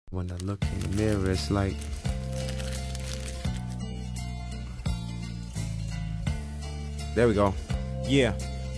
When I look in the mirror, it's like there we go. Yeah.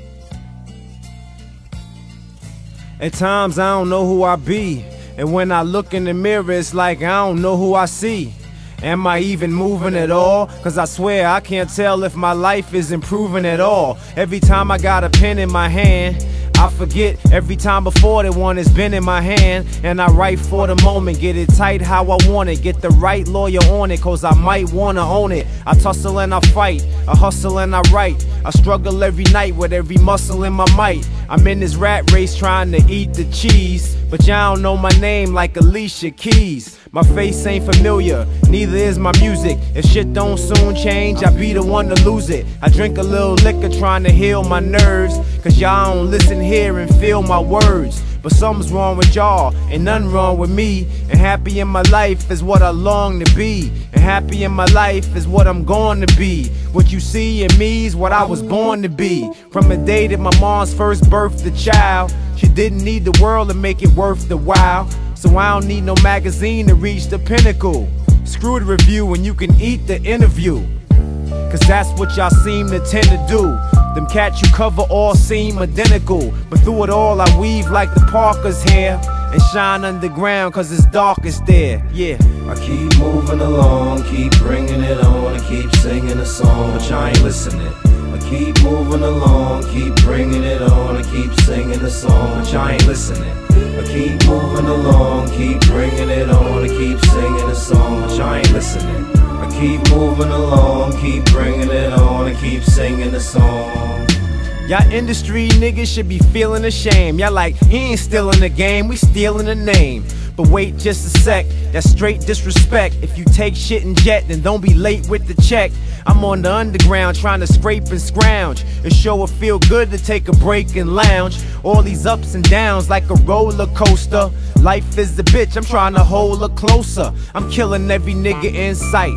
At times I don't know who I be, and when I look in the mirror, it's like I don't know who I see. Am I even moving at all? Cause I swear I can't tell if my life is improving at all. Every time I got a pen in my hand, I forget every time before that one has been in my hand. And I write for the moment, get it tight how I want it. Get the right lawyer on it, cause I might wanna own it. I tussle and I fight, I hustle and I write. I struggle every night with every muscle in my might. I'm in this rat race trying to eat the cheese, but y'all don't know my name like Alicia Keys. My face ain't familiar, neither is my music. If shit don't soon change, I be the one to lose it. I drink a little liquor trying to heal my nerves, cause y'all don't listen here and feel my words. But something's wrong with y'all, and nothing wrong with me. And happy in my life is what I long to be. And happy in my life is what I'm going to be. What you see in me is what I was born to be. From the day that my mom's first birthed the child, she didn't need the world to make it worth the while. So I don't need no magazine to reach the pinnacle. Screw the review and you can eat the interview, cause that's what y'all seem to tend to do. Them cats you cover all seem identical, but through it all I weave like the Parker's hair and shine underground cause it's darkest there. Yeah, I keep moving along, keep bringing it on, and keep singing a song, but y'all ain't listening. I keep moving along, keep bringing it on, and keep singing a song, but y'all ain't listening. I keep moving along, keep bringing it on, and keep singing a song, but y'all ain't listening. I keep moving along, keep bringing it on, and keep singing a song. y'all industry niggas should be feeling ashamed. Y'all like, he ain't stealing the game, we stealing the name. But wait just a sec, that's straight disrespect. If you take shit and jet, then don't be late with the check. I'm on the underground trying to scrape and scrounge. It sure would feel good to take a break and lounge. All these ups and downs like a roller coaster. Life is the bitch, I'm trying to hold her closer. I'm killing every nigga in sight.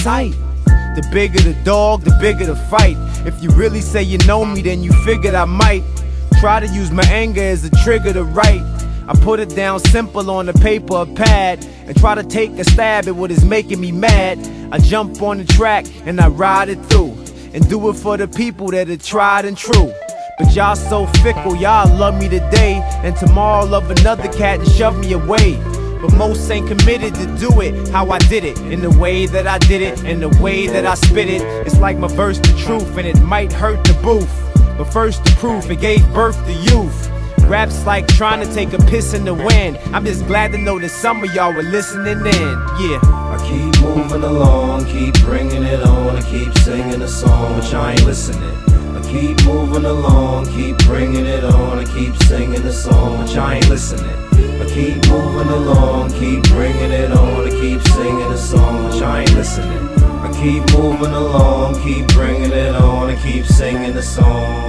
The bigger the dog, the bigger the fight. If you really say you know me, then you figured I might try to use my anger as a trigger to write. I put it down simple on the paper or pad and try to take a stab at what is making me mad. I jump on the track and I ride it through and do it for the people that are tried and true. But y'all so fickle, y'all love me today and tomorrow love another cat and shove me away. But most ain't committed to do it how I did it, in the way that I did it, in the way that I spit it. It's like my verse the truth and it might hurt the booth, but first the proof, it gave birth to youth. Rap's like trying to take a piss in the wind. I'm just glad to know that some of y'all were listening in. Yeah, I keep moving along, keep bringing it on, and keep singing a song, but y'all ain't listening. I keep moving along, keep bringing it on, and keep singing a song, but y'all ain't listening. I keep moving along, keep bringing it on, and keep singing a song, but y'all ain't listening. I keep moving along, keep bringing it on, and keep singing a song.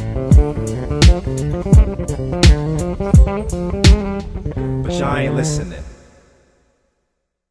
but y'all ain't listening.